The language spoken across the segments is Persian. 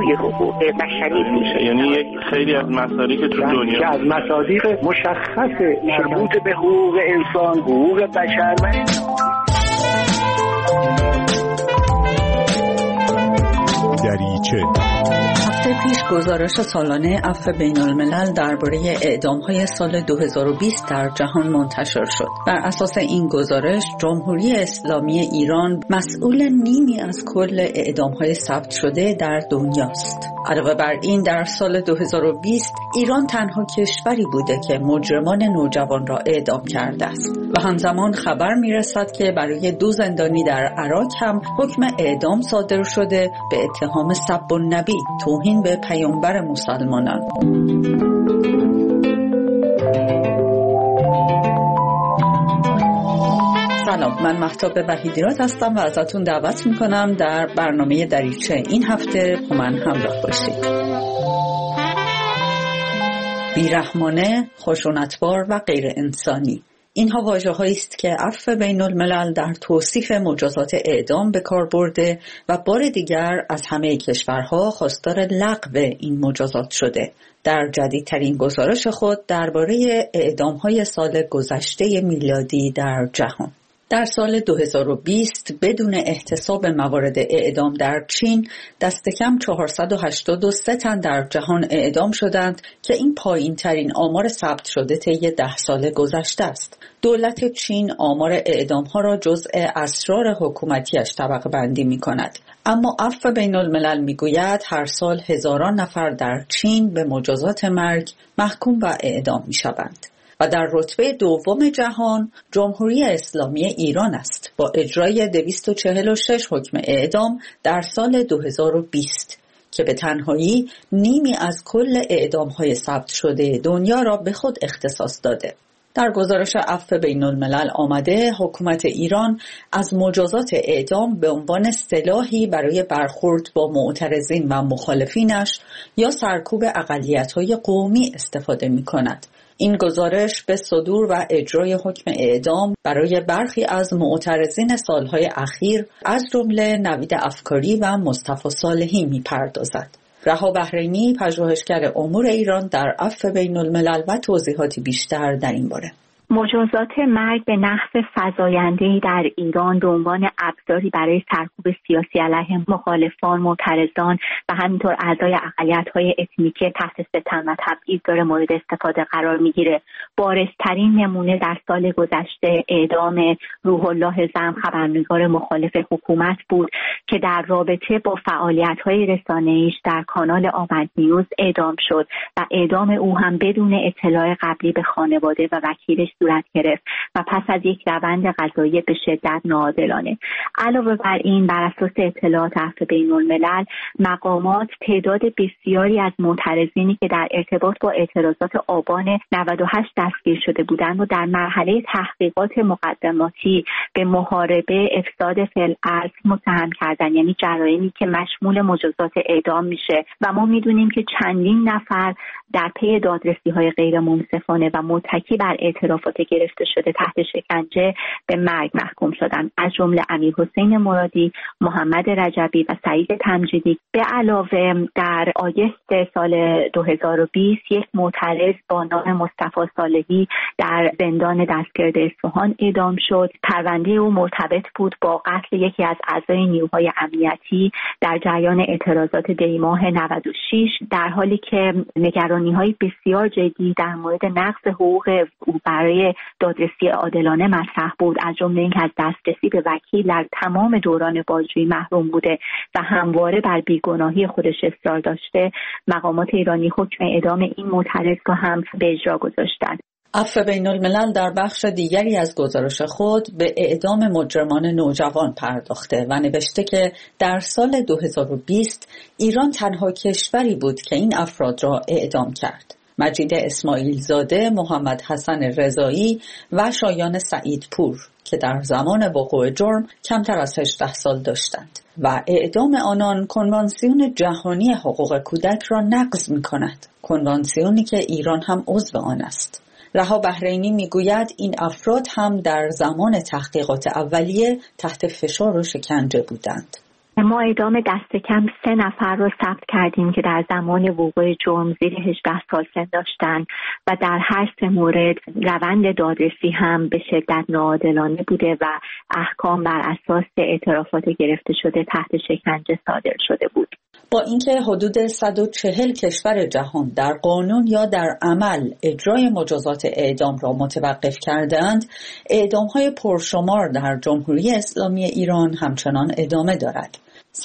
جنبه حقوق بشری میشه. یعنی خیلی از مصادیق تو دنیا از مصادیق مشخص مربوط به حقوق انسان، حقوق بشر دریچه. هفته پیش گزارش سالانه عفو بین‌الملل درباره اعدام‌های سال 2020 در جهان منتشر شد. بر اساس این گزارش جمهوری اسلامی ایران مسئول نیمی از کل اعدام‌های ثبت شده در دنیاست. علاوه بر این در سال 2020 ایران تنها کشوری بوده که مجرمان نوجوان را اعدام کرده است و همزمان خبر می‌رسد که برای 2 زندانی در عراق هم حکم اعدام صادر شده به اتهام سب النبی، توهین به پیامبر مسلمانان. سلام، من مهتاب وحیدیراد هستم و ازتون دعوت میکنم در برنامه دریچه این هفته با من همراه باشید. بیرحمانه، خشونتبار و غیر انسانی، اینها واژه‌هایی است که عفو بین‌الملل در توصیف مجازات اعدام به کار برده و بار دیگر از همه کشورها خواستار لغو این مجازات شده. در جدیدترین گزارش خود درباره اعدام‌های سال گذشته میلادی در جهان، در سال 2020 بدون احتساب موارد اعدام در چین دست کم 483 تن در جهان اعدام شدند که این پایین ترین آمار ثبت شده طی 10 سال گذشته است. دولت چین آمار اعدام ها را جزء اسرار حکومتیش طبقه بندی می کند. اما عفو بین‌الملل می گوید هر سال هزاران نفر در چین به مجازات مرگ محکوم و اعدام می شوند. و در رتبه دوم جهان جمهوری اسلامی ایران است با اجرای 246 حکم اعدام در سال 2020 که به تنهایی نیمی از کل اعدام‌های ثبت شده دنیا را به خود اختصاص داده. در گزارش عفو بین‌الملل آمده حکومت ایران از مجازات اعدام به عنوان سلاحی برای برخورد با معترضین و مخالفینش یا سرکوب اقلیت‌های قومی استفاده می‌کند. این گزارش به صدور و اجرای حکم اعدام برای برخی از معترضین سالهای اخیر از جمله نوید افکاری و مصطفی صالحی می‌پردازد. رها بحرینی، پژوهشگر امور ایران در عفو بین‌الملل و توضیحاتی بیشتر در این باره. مجازات مرگ به نحو فزاینده‌ای در ایران به عنوان ابزاری برای سرکوب سیاسی علیه مخالفان، معترضان و همینطور اعضای اقلیت‌های اتنیکی تحت ستم و تبعیض داره مورد استفاده قرار می‌گیره. بارزترین نمونه در سال گذشته اعدام روح الله زم، خبرنگار مخالف حکومت بود که در رابطه با فعالیت‌های رسانه‌ایش در کانال آمد نیوز اعدام شد و اعدام او هم بدون اطلاع قبلی به خانواده و وکیلش صورت گرفت و پس از یک روند قضایی به شدت ناعادلانه. علاوه بر این، بر اساس اطلاعات عفو بین‌الملل مقامات تعداد بسیاری از معترضینی که در ارتباط با اعتراضات آبان 98 دستگیر شده بودند و در مرحله تحقیقات مقدماتی به محاربه افساد فی‌الارض متهم کردند، یعنی جرایمی که مشمول مجازات اعدام میشه و ما میدونیم که چندین نفر در پی دادرسی‌های غیر منصفانه و متکی بر اعترافات گرفته شده تحت شکنجه به مرگ محکوم شدند، از جمله امیرحسین مرادی، محمد رجبی و سعید تمجیدی. به علاوه در آگوست سال 2020 یک معترض با نام مصطفی صالحی در زندان دستگرد اصفهان اعدام شد. پرونده او مرتبط بود با قتل یکی از اعضای نیروهای امنیتی در جریان اعتراضات دی‌ماه 96، در حالی که نگرانی‌های بسیار جدی در مورد نقض حقوق او برای دادرسی عادلانه مطرح بود، از جمله اینکه از دسترسی به وکیل در تمام دوران بازجویی محروم بوده و همواره بر بیگناهی خودش اصرار داشته. مقامات ایرانی حکم اعدام این معترض را هم به اجرا گذاشتند. عفو بین‌الملل در بخش دیگری از گزارش خود به اعدام مجرمان نوجوان پرداخته و نوشته که در سال 2020 ایران تنها کشوری بود که این افراد را اعدام کرد. مجید اسماعیل زاده، محمد حسن رضایی و شایان سعیدپور که در زمان وقوع جرم کمتر از 18 سال داشتند و اعدام آنان کنوانسیون جهانی حقوق کودک را نقض می‌کند، کنوانسیونی که ایران هم عضو آن است. رها بحرینی میگوید این افراد هم در زمان تحقیقات اولیه تحت فشار و شکنجه بودند. ما اعدام دست کم 3 نفر رو ثبت کردیم که در زمان وقوع جرم زیر 18 سال سن داشتن و در هر 3 مورد روند دادرسی هم به شدت ناعادلانه بوده و احکام بر اساس اعترافات گرفته شده تحت شکنجه صادر شده بود. با اینکه حدود 140 کشور جهان در قانون یا در عمل اجرای مجازات اعدام را متوقف کردند، اعدام‌های پرشمار در جمهوری اسلامی ایران همچنان ادامه دارد.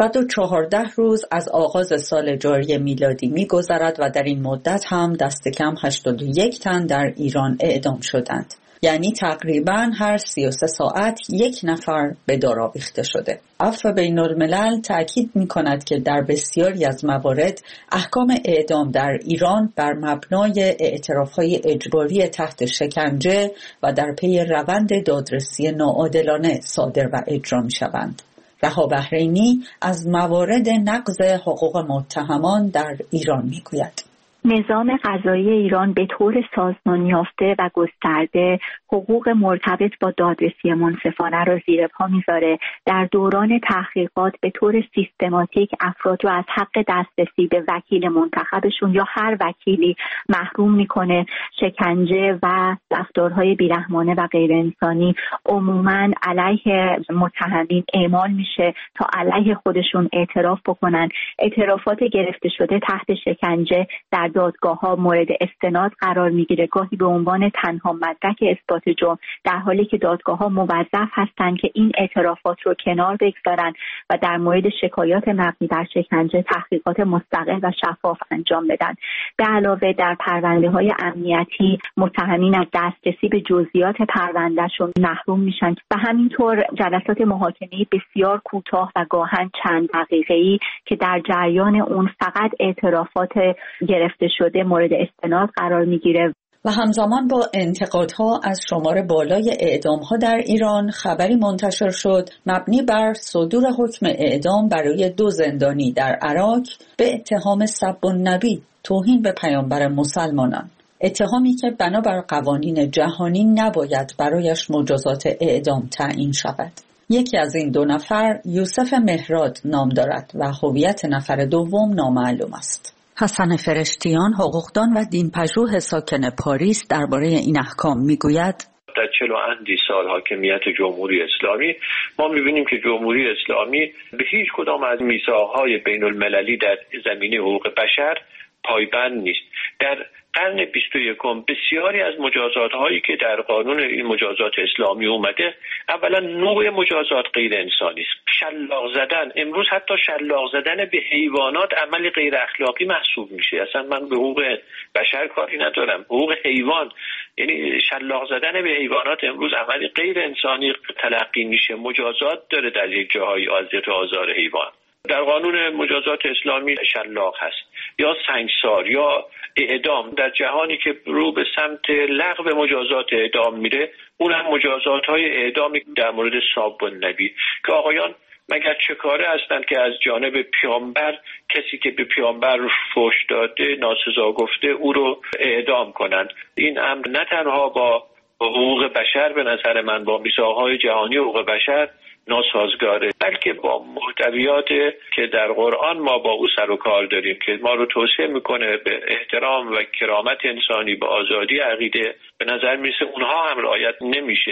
114 روز از آغاز سال جاری میلادی می‌گذرد و در این مدت هم دست کم 81 تن در ایران اعدام شدند. یعنی تقریباً هر 33 ساعت 1 نفر به دار آویخته شده. عفو بین الملل تأکید می‌کند که در بسیاری از موارد احکام اعدام در ایران بر مبنای اعتراف‌های اجباری تحت شکنجه و در پی روند دادرسی ناعادلانه صادر و اجرا می‌شوند. رها بحرینی از موارد نقض حقوق متهمان در ایران می‌گوید. نظام قضایی ایران به طور سازمان یافته و گسترده حقوق مرتبط با دادرسی منصفانه را زیر پا میذاره. در دوران تحقیقات به طور سیستماتیک افراد رو از حق دسترسی به وکیل منتخبشون یا هر وکیلی محروم میکنه. شکنجه و رفتارهای بیرحمانه و غیر انسانی عموماً علیه متهمین اعمال میشه تا علیه خودشون اعتراف بکنن. اعترافات گرفته شده تحت شکنجه در دادگاه‌ها مورد استناد قرار میگیره، گاهی به عنوان تنها مدرک اثبات جرم، در حالی که دادگاه‌ها موظف هستند که این اعترافات رو کنار بگذارن و در مورد شکایات مبنی بر شکنجه تحقیقات مستقل و شفاف انجام بدن. به علاوه در پرونده‌های امنیتی متهمین از دسترسی به جزئیات پروندهشون محروم میشن و همینطور جلسات محاکمه‌ای بسیار کوتاه و گاهن چند دقیقه‌ای که در جریان اون فقط اعترافات گرفته شده مورد استناد قرار میگیره. و همزمان با انتقادها از شمار بالای اعدام‌ها در ایران خبری منتشر شد مبنی بر صدور حکم اعدام برای 2 زندانی در عراق به اتهام سب النبی، توهین به پیامبر مسلمانان، اتهامی که بنابر قوانین جهانی نباید برایش مجازات اعدام تعیین شود. یکی از این 2 نفر یوسف مهراد نام دارد و هویت نفر دوم نامعلوم است. حسن فرشتیان، حقوقدان و دینپژوه ساکن پاریس، درباره این احکام میگوید: در 40 اندی سال حاکمیت جمهوری اسلامی ما می‌بینیم که جمهوری اسلامی به هیچ کدام از میثاق‌های بین المللی در زمینه حقوق بشر پایبند نیست. در قرن 21 بسیاری از مجازات هایی که در قانون این مجازات اسلامی اومده، اولا نوع مجازات غیر انسانی است. شلاق زدن، امروز حتی شلاق زدن به حیوانات عمل غیر اخلاقی محسوب میشه. اصلا من به حقوق بشر کاری ندارم، حقوق حیوان، یعنی شلاق زدن به حیوانات امروز عمل غیر انسانی تلقی میشه، مجازات داره در یک جاهای اذیت و آزار حیوان. در قانون مجازات اسلامی شلاق هست یا سنگسار یا اعدام. در جهانی که رو به سمت لغو مجازات اعدام میره، اونم مجازات های اعدامی در مورد ساب النبی که آقایان مگر چه کاره هستند که از جانب پیامبر کسی که به پیامبر فحش داده، ناسزا گفته، او رو اعدام کنند. این امر نه تنها با حقوق بشر به نظر من با میثاق‌های جهانی حقوق بشر ناسازگاره، بلکه با محتویات که در قرآن ما با او سر و کار داریم که ما رو توصیه میکنه به احترام و کرامت انسانی، به آزادی عقیده. به نظر میرسه اونها هم رعایت نمیشه.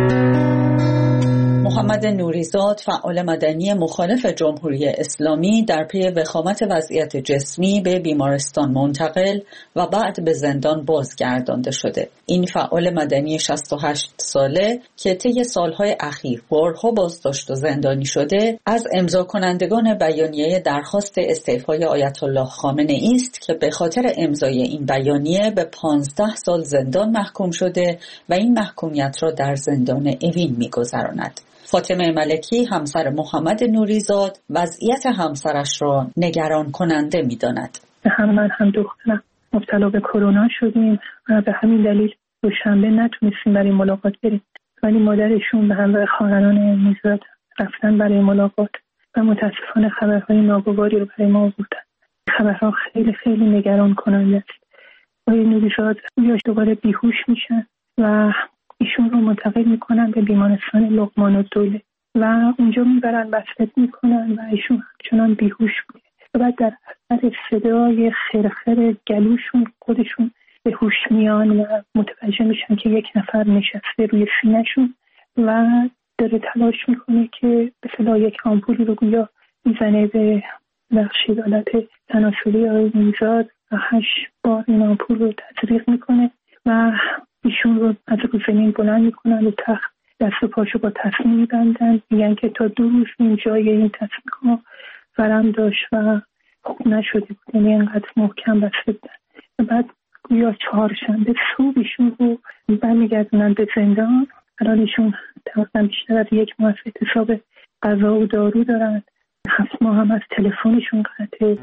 محمد نوریزاد، فعال مدنی مخالف جمهوری اسلامی، در پی وخامت وضعیت جسمی به بیمارستان منتقل و بعد به زندان بازگردانده شده. این فعال مدنی 68 ساله که طی سالهای اخیر بارها بازداشت و زندانی شده، از امضا کنندگان بیانیه درخواست استعفای آیت الله خامنه‌ای است که به خاطر امضای این بیانیه به 15 سال زندان محکوم شده و این محکومیت را در زندان اوین می‌گذراند. فاطمه ملکی، همسر محمد نوریزاد، وضعیت همسرش را نگران کننده می‌داند. هم من هم دخترم مبتلا به کرونا شدیم و به همین دلیل دوشنبه نتونستیم برای ملاقات بریم، ولی مادرشون به همراه خواهران نوریزاد رفتن برای ملاقات و متاسفانه خبرهای ناگواری رو برای ما آوردن. خبرها خیلی خیلی نگران کننده است. آقای نوریزاد یا دوباره بیهوش میشن و ایشون رو منتقل میکنن به بیمارستان لقمان الدوله. و اونجا میبرن وصلت میکنن و ایشون همچنان بیهوش بوده و بعد در اثر صدای خرخر گلوشون خودشون به هوش میان و متوجه میشن که یک نفر نشسته روی سینه‌شون و داره تلاش میکنه که به اصطلاح یک آمپولی رو گویا میزنه به بخشی حالت تناسلی آقای میرزاد و 8 بار این آمپول رو تزریق میکنه و ایشون رو از رو زمین بلند میکنن و تخت دست و پاشو با تسمه میبندن، میگن که تا 2 روز این جای این تسمه ها ورم داشت و خوب نشده بود، یعنی اینقدر محکم بسته بودن. و بعد گویا 4 شنبه صبح ایشون رو برمیگردونن به زندان. الان ایشون تقریبا بیشتر از 1 ماه اعتصاب غذا و دارو دارن، 7 ماه هم از تلفنشون قطعه.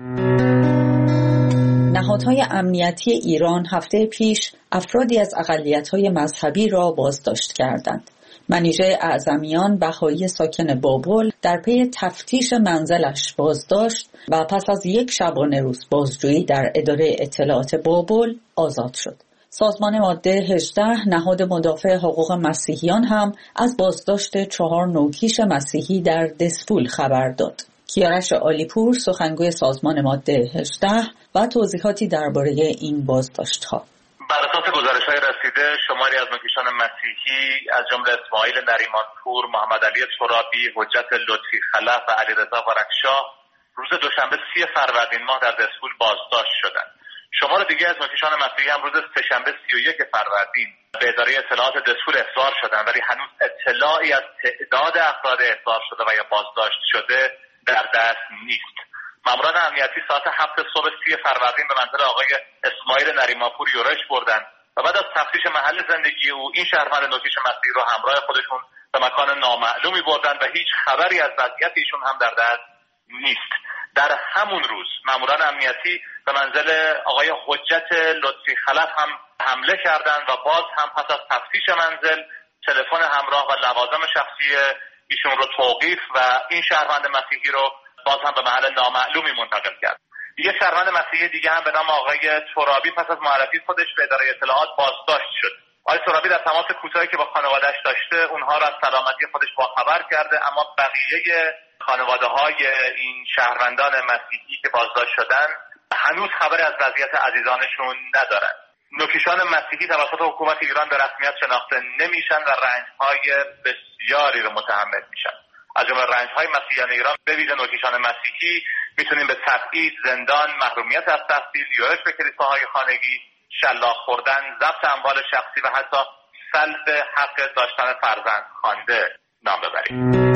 نهادهای امنیتی ایران هفته پیش افرادی از اقلیت‌های مذهبی را بازداشت کردند. منیژه اعظمیان بهایی ساکن بابل در پی تفتیش منزلش بازداشت و پس از 1 شبانه روز بازجویی در اداره اطلاعات بابل آزاد شد. سازمان ماده 18 نهاد مدافع حقوق مسیحیان هم از بازداشت 4 نوکیش مسیحی در دسفول خبر داد. کیارش عالیپور سخنگوی سازمان ماده 18 و توضیحاتی درباره این بازداشت‌ها. بر اساس گزارش‌های رسیده شماری از نوکیشان مسیحی از جمله اسماعیل نریمانپور، محمد علی ترابی، حجت لطفی خلف و علیرضا ورکشاه روز دوشنبه 30 فروردین ماه در دسفول بازداشت شدند. شمار دیگر از نوکیشان مسیحی هم روز سه‌شنبه 31 فروردین به اداره اطلاعات دسفول احضار شدند، ولی هنوز اطلاعی از تعداد افراد احضار شده و یا بازداشت شده در دست نیست. ماموران امنیتی ساعت 7 صبح 30 فروردین به منزل آقای اسماعیل نریمانپور یورش بردند و بعد از تفتیش محل زندگی او این شهروند نوکیش مسیحی را همراه خودشون به مکان نامعلومی بردند و هیچ خبری از وضعیت ایشون هم در دست نیست. در همون روز ماموران امنیتی به منزل آقای حجت لطفی خلف هم حمله کردند و باز هم پس از تفتیش منزل تلفن همراه و لوازم شخصی ایشون رو توقیف و این شهروند مسیحی رو باز هم به محل نامعلومی منتقل کرد. یک شهروند مسیحی دیگه هم به نام آقای ترابی پس از معرفی خودش به اداره اطلاعات بازداشت شد. آقای ترابی در تماس کوتاهی که با خانواده‌اش داشته اونها را از سلامتی خودش باخبر کرده، اما بقیه خانواده‌های این شهروندان مسیحی که بازداشت شدن هنوز خبری از وضعیت عزیزانشون ندارند. نوکیشان مسیحی توسط حکومت ایران به رسمیت شناخته نمیشن و رنج‌های بسیاری رو متحمل میشن. از جمله رنج‌های مسیحیان ایران به ویژه نوکیشان مسیحی میتونیم به تبعید، زندان، محرومیت از تحصیل، یورش به کلیساهای خانگی، شلاق خوردن، ضبط اموال شخصی و حتی سلب حق داشتن فرزند خوانده نام ببریم.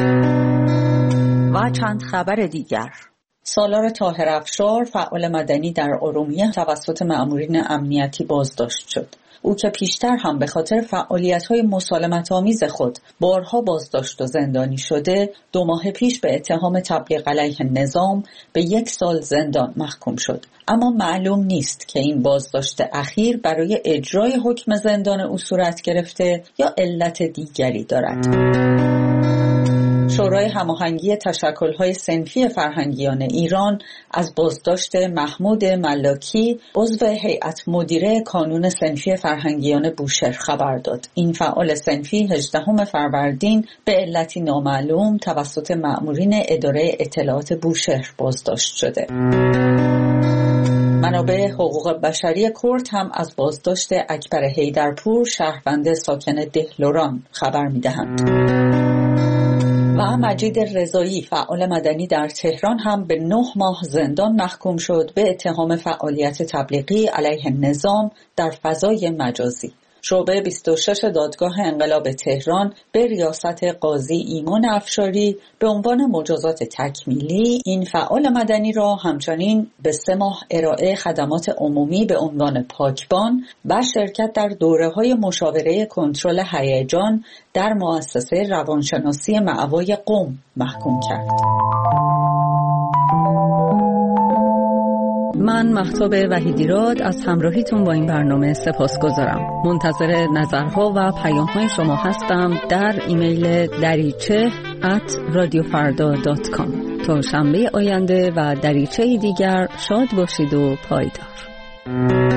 و چند خبر دیگر. سالار طاهر افشار فعال مدنی در ارومیه توسط مأمورین امنیتی بازداشت شد. او که پیشتر هم به خاطر فعالیت‌های مسالمت‌آمیز خود بارها بازداشت و زندانی شده، 2 ماه پیش به اتهام تبلیغ علیه نظام به 1 سال زندان محکوم شد. اما معلوم نیست که این بازداشت اخیر برای اجرای حکم زندان او صورت گرفته یا علت دیگری دارد. شورای هماهنگی تشکل‌های صنفی فرهنگیان ایران از بازداشت محمود ملاکی عضو هیئت مدیره کانون صنفی فرهنگیان بوشهر خبر داد. این فعال صنفی 18 فروردین به علتی نامعلوم توسط مأمورین اداره اطلاعات بوشهر بازداشت شده. منابع حقوق بشری کرد هم از بازداشت اکبر حیدرپور شهروند ساکن دهلوران خبر می‌دهند. و مجید رضایی فعال مدنی در تهران هم به 9 ماه زندان محکوم شد به اتهام فعالیت تبلیغی علیه نظام در فضای مجازی. شعبه 26 دادگاه انقلاب تهران به ریاست قاضی ایمان افشاری به عنوان مجازات تکمیلی این فعال مدنی را همچنین به 3 ماه ارائه خدمات عمومی به عنوان پاکبان و شرکت در دوره‌های مشاوره کنترل هیجان در مؤسسه روانشناسی مأوای قم محکوم کرد. من مهتاب وحیدیراد از همراهیتون با این برنامه سپاسگزارم. منتظر نظرها و پیام‌های شما هستم در ایمیل dariche@radiofarda.com. تا شنبه آینده و دریچه‌ای دیگر شاد باشید و پایدار.